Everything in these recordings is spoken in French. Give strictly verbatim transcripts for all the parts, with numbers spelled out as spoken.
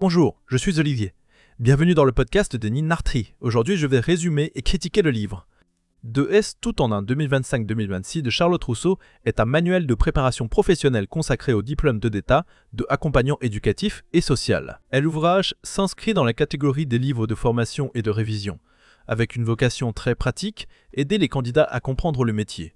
Bonjour, je suis Olivier. Bienvenue dans le podcast de Ninartri. Aujourd'hui, je vais résumer et critiquer le livre. deux S tout en un deux mille vingt-cinq deux mille vingt-six de Charlotte Rousseau est un manuel de préparation professionnelle consacré au diplôme de d'État de accompagnant éducatif et social. L'ouvrage s'inscrit dans la catégorie des livres de formation et de révision, avec une vocation très pratique, aider les candidats à comprendre le métier,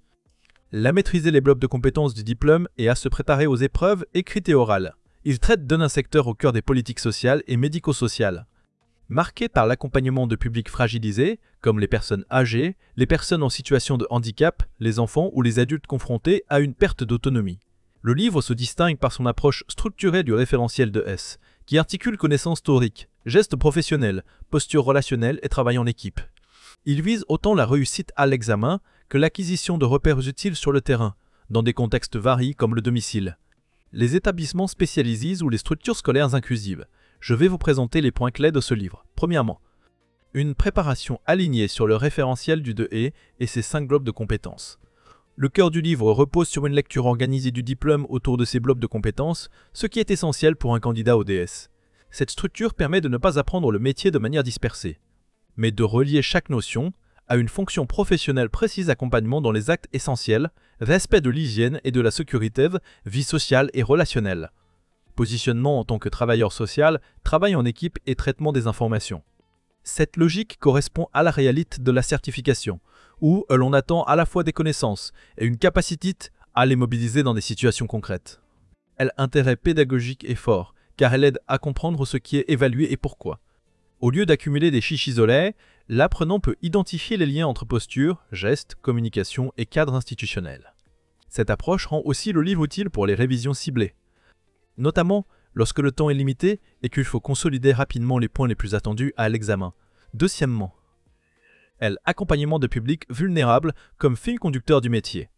à maîtriser les blocs de compétences du diplôme et à se préparer aux épreuves écrites et orales. Il traite d'un secteur au cœur des politiques sociales et médico-sociales, marqué par l'accompagnement de publics fragilisés, comme les personnes âgées, les personnes en situation de handicap, les enfants ou les adultes confrontés à une perte d'autonomie. Le livre se distingue par son approche structurée du référentiel de S, qui articule connaissances théoriques, gestes professionnels, posture relationnelle et travail en équipe. Il vise autant la réussite à l'examen que l'acquisition de repères utiles sur le terrain, dans des contextes variés comme le domicile, les établissements spécialisés ou les structures scolaires inclusives. Je vais vous présenter les points clés de ce livre. Premièrement, une préparation alignée sur le référentiel du deux E et ses cinq blocs de compétences. Le cœur du livre repose sur une lecture organisée du diplôme autour de ces blocs de compétences, ce qui est essentiel pour un candidat au D S. Cette structure permet de ne pas apprendre le métier de manière dispersée, mais de relier chaque notion à une fonction professionnelle précise, accompagnement dans les actes essentiels, respect de l'hygiène et de la sécurité, vie sociale et relationnelle, positionnement en tant que travailleur social, travail en équipe et traitement des informations. Cette logique correspond à la réalité de la certification, où l'on attend à la fois des connaissances et une capacité à les mobiliser dans des situations concrètes. Elle a un intérêt pédagogique est fort, car elle aide à comprendre ce qui est évalué et pourquoi. Au lieu d'accumuler des fiches isolées, l'apprenant peut identifier les liens entre posture, gestes, communication et cadre institutionnel. Cette approche rend aussi le livre utile pour les révisions ciblées, notamment lorsque le temps est limité et qu'il faut consolider rapidement les points les plus attendus à l'examen. Deuxièmement, l'accompagnement de publics vulnérables comme fil conducteur du métier.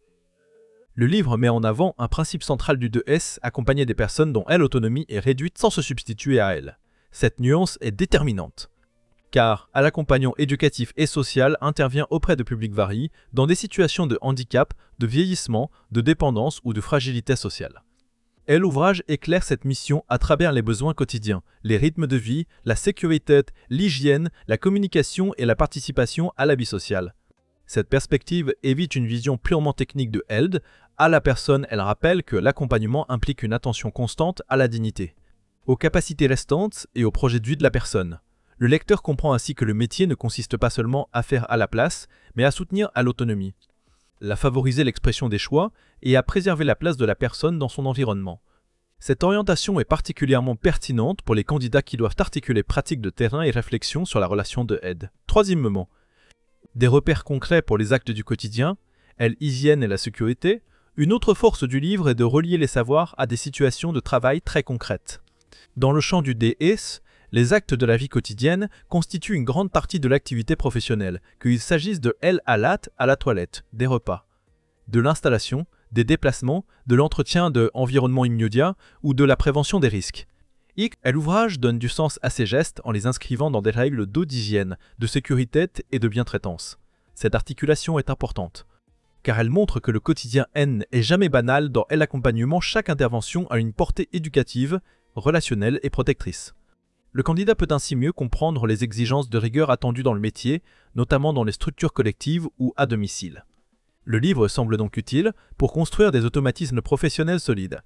Le livre met en avant un principe central du deux S, accompagner des personnes dont l'autonomie est réduite sans se substituer à elles. Cette nuance est déterminante, car l'accompagnant éducatif et social intervient auprès de publics variés dans des situations de handicap, de vieillissement, de dépendance ou de fragilité sociale. Et l'ouvrage éclaire cette mission à travers les besoins quotidiens, les rythmes de vie, la sécurité, l'hygiène, la communication et la participation à la vie sociale. Cette perspective évite une vision purement technique de H E L D. À la personne, elle rappelle que l'accompagnement implique une attention constante à la dignité, aux capacités restantes et au projet de vie de la personne. Le lecteur comprend ainsi que le métier ne consiste pas seulement à faire à la place, mais à soutenir à l'autonomie, à favoriser l'expression des choix et à préserver la place de la personne dans son environnement. Cette orientation est particulièrement pertinente pour les candidats qui doivent articuler pratique de terrain et réflexion sur la relation de aide. Troisièmement, des repères concrets pour les actes du quotidien, l'hygiène et la sécurité. Une autre force du livre est de relier les savoirs à des situations de travail très concrètes. Dans le champ du D S, les actes de la vie quotidienne constituent une grande partie de l'activité professionnelle, qu'il s'agisse de L à l'A T à la toilette, des repas, de l'installation, des déplacements, de l'entretien de l'environnement immédiat ou de la prévention des risques. L'ouvrage donne du sens à ces gestes en les inscrivant dans des règles d'eau d'hygiène, de sécurité et de bientraitance. Cette articulation est importante, car elle montre que le quotidien N est jamais banal dans l'accompagnement. Chaque intervention a une portée éducative, relationnelle et protectrice. Le candidat peut ainsi mieux comprendre les exigences de rigueur attendues dans le métier, notamment dans les structures collectives ou à domicile. Le livre semble donc utile pour construire des automatismes professionnels solides,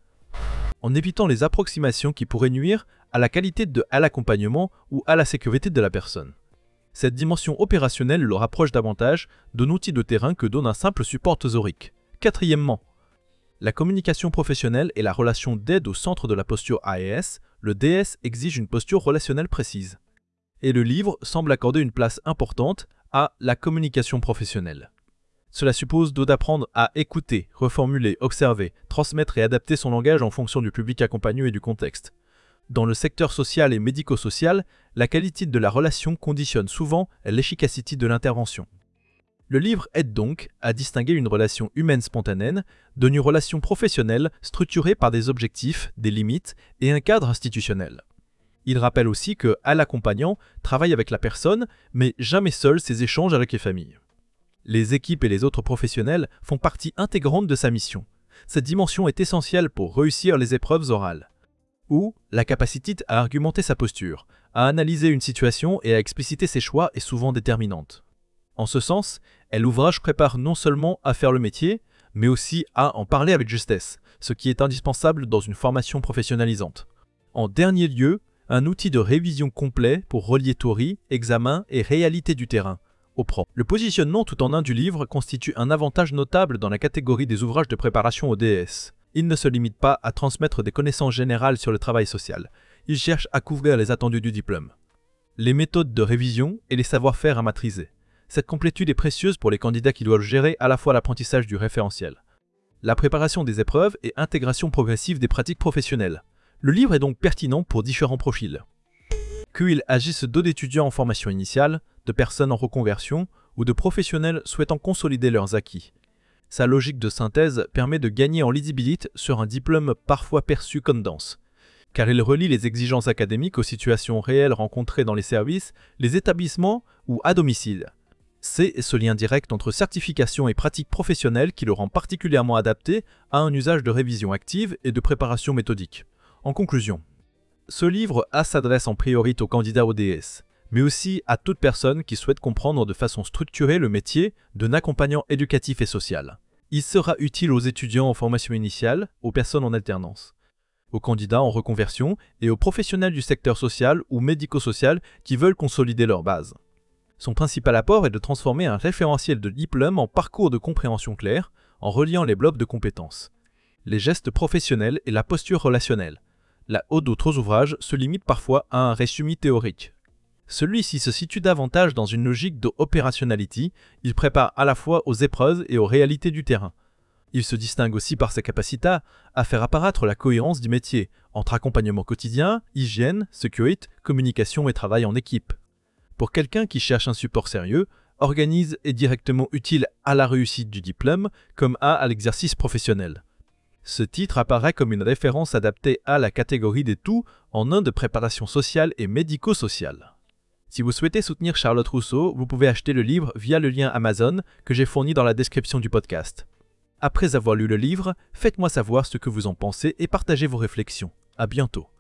en évitant les approximations qui pourraient nuire à la qualité de l'accompagnement ou à la sécurité de la personne. Cette dimension opérationnelle le rapproche davantage d'un outil de terrain que donne un simple support théorique. Quatrièmement, la communication professionnelle et la relation d'aide au centre de la posture A E S. Le D S exige une posture relationnelle précise. Et le livre semble accorder une place importante à la communication professionnelle. Cela suppose d'apprendre à écouter, reformuler, observer, transmettre et adapter son langage en fonction du public accompagné et du contexte. Dans le secteur social et médico-social, la qualité de la relation conditionne souvent l'efficacité de l'intervention. Le livre aide donc à distinguer une relation humaine spontanée d'une relation professionnelle structurée par des objectifs, des limites et un cadre institutionnel. Il rappelle aussi que l'accompagnant travaille avec la personne, mais jamais seul ses échanges avec les familles. Les équipes et les autres professionnels font partie intégrante de sa mission. Cette dimension est essentielle pour réussir les épreuves orales. ou la capacité à argumenter sa posture, à analyser une situation et à expliciter ses choix est souvent déterminante. En ce sens, l'ouvrage prépare non seulement à faire le métier, mais aussi à en parler avec justesse, ce qui est indispensable dans une formation professionnalisante. En dernier lieu, un outil de révision complet pour relier théorie, examen et réalité du terrain, au propre. Le positionnement tout en un du livre constitue un avantage notable dans la catégorie des ouvrages de préparation au D E S. Il ne se limite pas à transmettre des connaissances générales sur le travail social, il cherche à couvrir les attendus du diplôme. Les méthodes de révision et les savoir-faire à maîtriser. Cette complétude est précieuse pour les candidats qui doivent gérer à la fois l'apprentissage du référentiel, la préparation des épreuves et intégration progressive des pratiques professionnelles. Le livre est donc pertinent pour différents profils. Qu'il agisse d'étudiants en formation initiale, de personnes en reconversion ou de professionnels souhaitant consolider leurs acquis. Sa logique de synthèse permet de gagner en lisibilité sur un diplôme parfois perçu comme dense, car il relie les exigences académiques aux situations réelles rencontrées dans les services, les établissements ou à domicile. C'est ce lien direct entre certification et pratique professionnelle qui le rend particulièrement adapté à un usage de révision active et de préparation méthodique. En conclusion, ce livre A s'adresse en priorité aux candidats au D E S, mais aussi à toute personne qui souhaite comprendre de façon structurée le métier d'un accompagnant éducatif et social. Il sera utile aux étudiants en formation initiale, aux personnes en alternance, aux candidats en reconversion et aux professionnels du secteur social ou médico-social qui veulent consolider leur base. Son principal apport est de transformer un référentiel de diplôme en parcours de compréhension clair en reliant les blocs de compétences, les gestes professionnels et la posture relationnelle. Là où d'autres ouvrages se limitent parfois à un résumé théorique. Celui-ci se situe davantage dans une logique de operationality, il prépare à la fois aux épreuves et aux réalités du terrain. Il se distingue aussi par sa capacité à faire apparaître la cohérence du métier entre accompagnement quotidien, hygiène, sécurité, communication et travail en équipe. Pour quelqu'un qui cherche un support sérieux, Organise est directement utile à la réussite du diplôme comme à, à l'exercice professionnel. Ce titre apparaît comme une référence adaptée à la catégorie des tout en un de préparation sociale et médico-sociale. Si vous souhaitez soutenir Charlotte Rousseau, vous pouvez acheter le livre via le lien Amazon que j'ai fourni dans la description du podcast. Après avoir lu le livre, faites-moi savoir ce que vous en pensez et partagez vos réflexions. À bientôt.